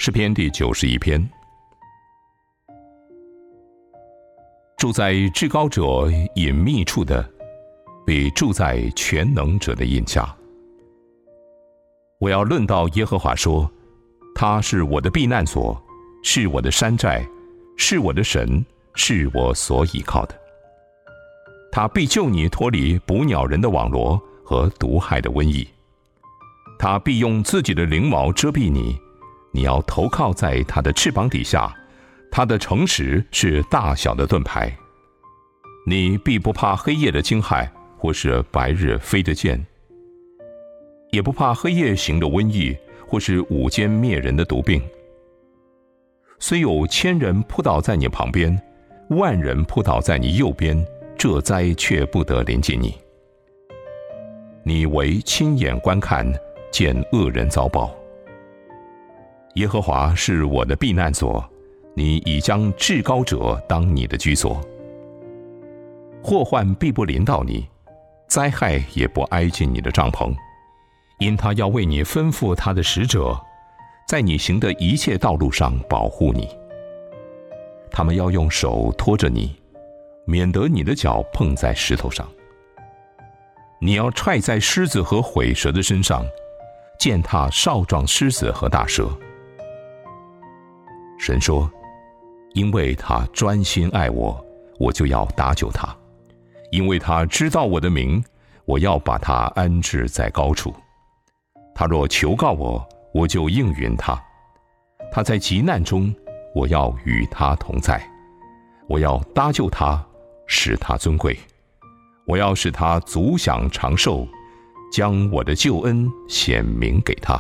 诗篇第91篇。住在至高者隐秘处的，比住在全能者的荫下。我要论到耶和华说，他是我的避难所，是我的山寨，是我的神，是我所倚靠的。他必救你脱离捕鸟人的网罗和毒害的瘟疫。他必用自己的翎毛遮蔽你，你要投靠在他的翅膀底下，他的诚实是大小的盾牌。你必不怕黑夜的惊骇，或是白日飞的箭，也不怕黑夜行的瘟疫，或是午间灭人的毒病。虽有1000人扑倒在你旁边，10000人扑倒在你右边，这灾却不得临近你。你为亲眼观看，见恶人遭报。耶和华是我的避难所，你已将至高者当你的居所。祸患必不临到你，灾害也不挨近你的帐篷，因他要为你吩咐他的使者，在你行的一切道路上保护你。他们要用手托着你，免得你的脚碰在石头上。你要踹在狮子和毁蛇的身上，践踏少壮狮子和大蛇。神说，因为他专心爱我，我就要搭救他。因为他知道我的名，我要把他安置在高处。他若求告我，我就应允他。他在急难中，我要与他同在。我要搭救他，使他尊贵。我要使他足享长寿，将我的救恩显明给他。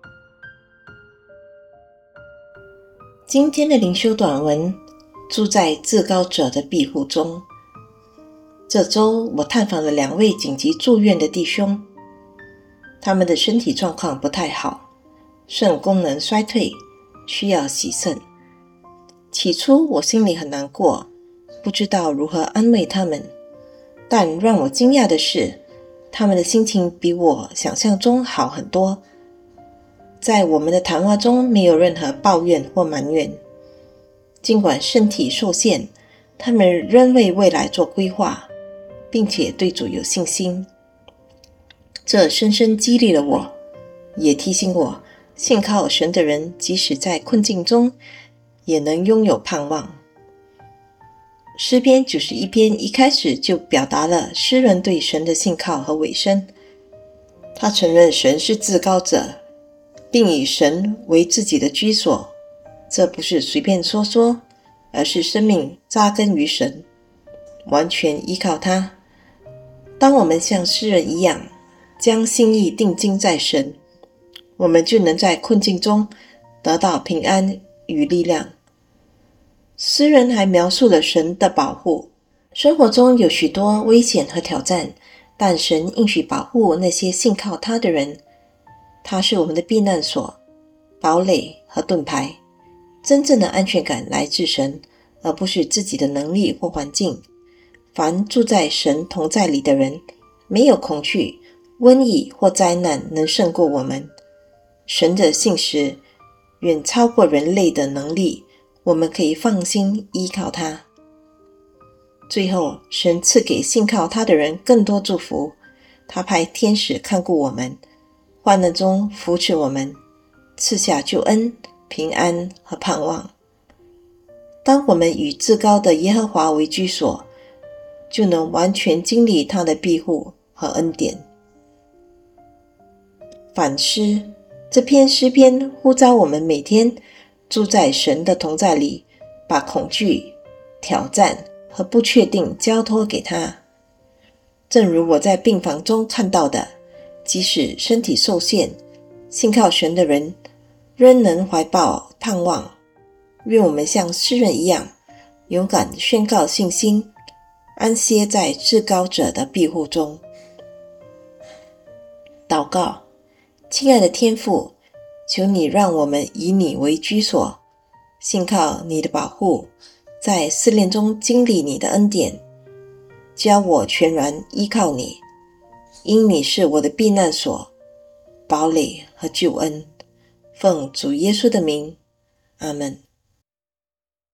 今天的灵修短文，住在至高者的庇护中。这周我探访了2位紧急住院的弟兄，他们的身体状况不太好，肾功能衰退，需要洗肾。起初我心里很难过，不知道如何安慰他们，但让我惊讶的是，他们的心情比我想象中好很多。在我们的谈话中没有任何抱怨或埋怨，尽管身体受限，他们仍为未来做规划，并且对主有信心。这深深激励了我，也提醒我，信靠神的人即使在困境中也能拥有盼望。诗篇91篇一开始就表达了诗人对神的信靠和委身。他承认神是至高者，并以神为自己的居所。这不是随便说说，而是生命扎根于神，完全依靠他。当我们像诗人一样，将心意定睛在神，我们就能在困境中得到平安与力量。诗人还描述了神的保护。生活中有许多危险和挑战，但神应许保护那些信靠他的人。他是我们的避难所、堡垒和盾牌。真正的安全感来自神，而不是自己的能力或环境。凡住在神同在里的人，没有恐惧、瘟疫或灾难能胜过我们。神的信实远超过人类的能力，我们可以放心依靠他。最后，神赐给信靠他的人更多祝福。他派天使看顾我们，患难中扶持我们，赐下救恩、平安和盼望。当我们与至高的耶和华为居所，就能完全经历他的庇护和恩典。反思，这篇诗篇呼召我们每天住在神的同在里，把恐惧、挑战和不确定交托给他。正如我在病房中看到的，即使身体受限，信靠神的人仍能怀抱盼望。愿我们像诗人一样，勇敢宣告信心，安歇在至高者的庇护中。祷告，亲爱的天父，求你让我们以你为居所，信靠你的保护，在试炼中经历你的恩典，教我全然依靠你，因你是我的避难所、堡垒和救恩。奉主耶稣的名， 阿们。